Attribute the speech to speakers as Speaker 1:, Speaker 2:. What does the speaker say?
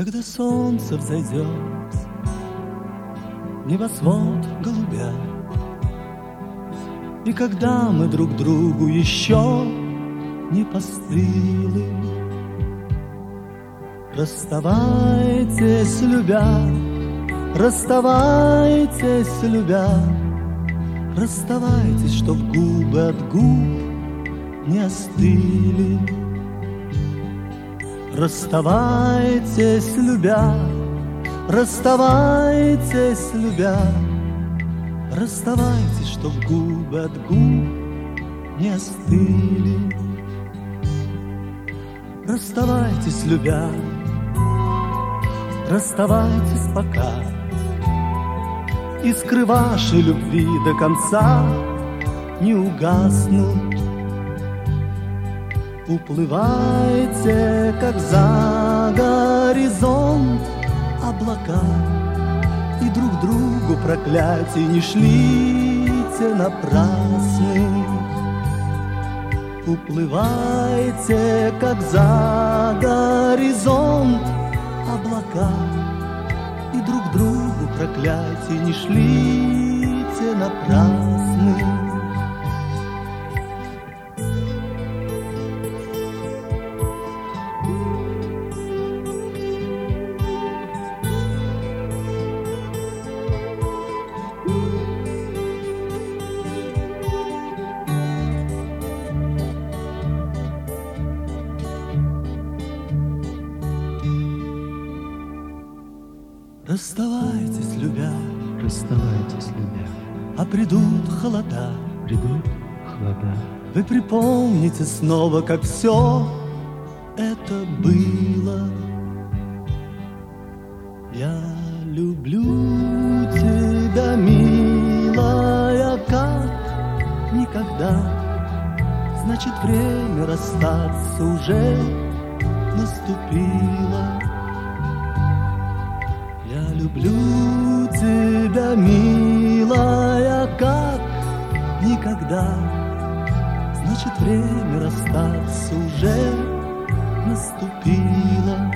Speaker 1: Когда солнце взойдет, небосвод голубя, и когда мы друг другу еще не постыли, расставайтесь, любя, расставайтесь, любя, расставайтесь, чтоб губы от губ не остыли. Расставайтесь, любя, расставайтесь, любя, расставайтесь, чтоб губы от губ не остыли. Расставайтесь, любя, расставайтесь пока, искры вашей любви до конца не угаснут. Уплывайте, как за горизонт облака, и друг другу проклятий не шлите напрасных. Уплывайте, как за горизонт облака, и друг другу проклятий не шлите напрасных. Расставайтесь, любя,
Speaker 2: расставайтесь, любя,
Speaker 1: а придут холода,
Speaker 2: придут холода.
Speaker 1: Вы припомните снова, как все это было. Я люблю тебя, милая, как никогда. Значит, время расстаться уже наступило. Я люблю тебя, милая, как никогда. Значит, время расстаться уже наступило.